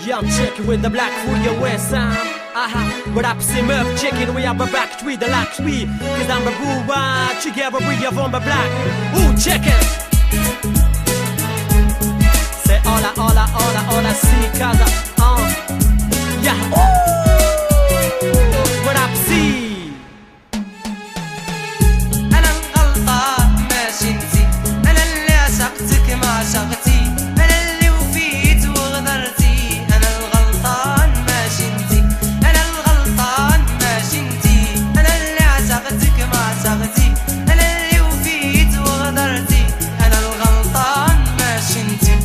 Yeah, I'm checking with the black food, your west sound. What up, c'est meuf, checking, we have a back tweet, the lack tweet. Cause I'm a boo, together we have on the black. Ooh, check it. C'est hola, see, casa, yeah, ooh. What up, see. أنا الغلطان ماشي انتي، أنا اللي عشقتك ما عشقتي، أنا اللي وفيت وغدرتي. أنا الغلطان ماشي انتي، أنا الغلطان ماشي انتي، أنا اللي عشقتك ما عشقتي، أنا اللي وفيت وغدرتي. أنا الغلطان ماشي انتي.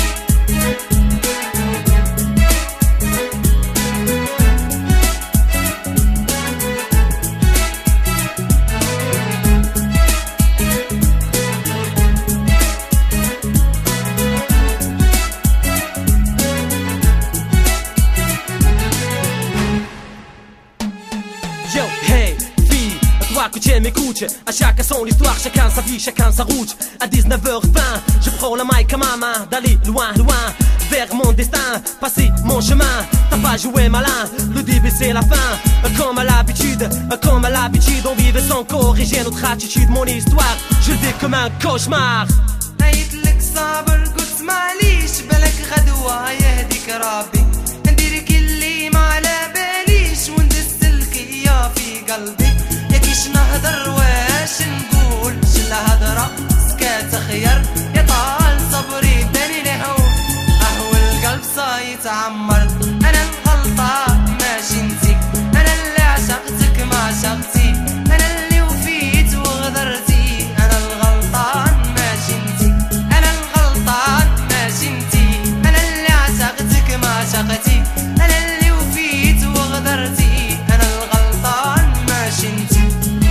Yo, hey, fille, toi que tu m'écoutes. À chacun son histoire, chacun sa vie, chacun sa route. À 19h20, je prends la mic à ma main, d'aller loin, loin, vers mon destin, passer mon chemin. T'as pas joué malin, le début c'est la fin. Comme à l'habitude, on vivait sans corriger notre attitude. Mon histoire, je le vis comme un cauchemar. قايتلك صابر قلت معليش، بالك غدوة يهديك ربي، نديرك اللي ما على باليش وندسلك يا في قلبي. يا كيش نهضر واش نقول، شل هضرة سكات خير، يا طال صبري داني لهون، اهو القلب صايتعمر. انا الغلطة ماشي انتي، انا اللي عشقتك ما عشقتي، انا اللي وفيت وغدرتي. انا الغلطان ماشي انتي، انا الغلطان ماشي انتي، انا اللي عشقتك ما عشقتي، انا اللي وفيت وغدرتي. انا الغلطان ماشي انتي.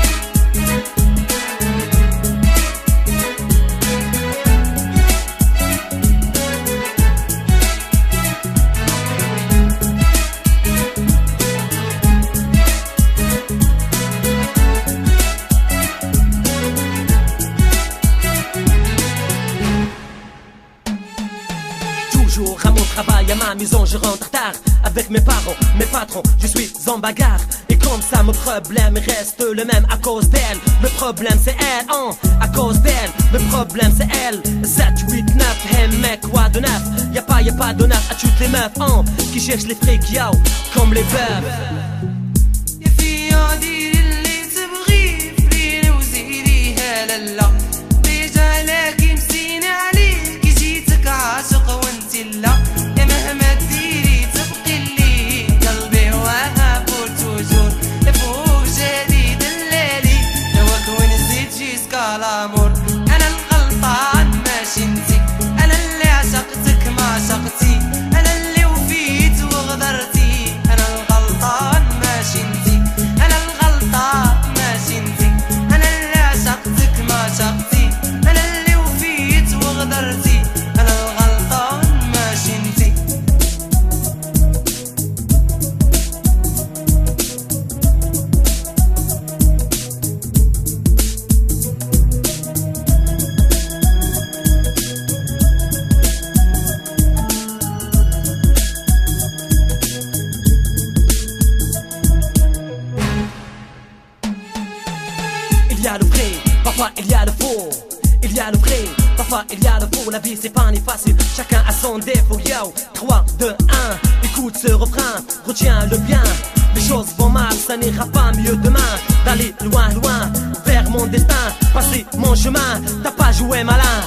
Toujours à mon travail, à ma maison, je rentre tard. Avec mes parents, mes patrons, je suis en bagarre. Et comme ça, mon problème reste le même à cause d'elle. Le problème c'est elle, à cause d'elle. Le problème c'est elle. 7, 8, 9, hey mec, quoi de neuf? Y'a pas de neuf à toutes les meufs, qui cherchent les frics, yo, comme les bœufs. يا فيا ديري اللي تبغيه، فريني وزيريها لالا، ديجا لاكي مسيني عليك، جيتك عاشق وانتي لا. يا مهما ديري تبقي لي، قلبي وهاب توجور، فوق جديد الليلي، هواك وين زيد جيسكا لامور. انا الغلطان ماشي انتي، انا اللي عشقتك ما عشقتي، انا اللي وفيت وغدرتي. انا الغلطان ماشي انتي، انا الغلطان ماشي انتي، انا اللي عشقتك ما عشقتي، انا اللي وفيت وغدرتي. انا الغلطان ماشي انتي. Il y a le vrai, parfois il y a le faux. Il y a le vrai, parfois il y a le faux. La vie c'est pas ni facile, chacun a son défaut. Yo, 3, 2, 1, écoute ce refrain, retiens-le bien. Les choses vont mal, ça n'ira pas mieux demain. D'aller loin, loin, vers mon destin, passer mon chemin, t'as pas joué malin.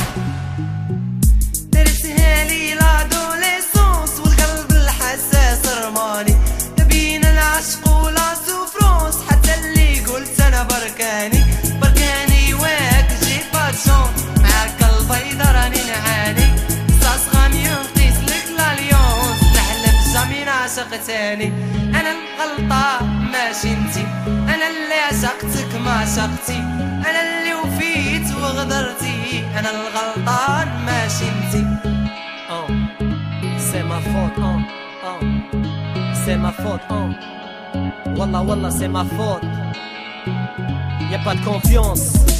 درتها لي لادوليسونس والقلب الحساس رماني، بين العشق ولا سوفرونس، حتى اللي قلت انا بركاني واك جيت باتشون، معاك البيضة راني نعاني، صاص غامي نقيس لك لاليونس، نحلف جامي نعشق تاني. انا الغلطة ماشي انتي، انا اللي عشقتك ما عشقتي، انا اللي وفيت وغدرتي. انا الغلطان ماشي انتي. C'est ma faute, c'est ma faute, Wallah, wallah, c'est ma faute. Y'a pas de confiance.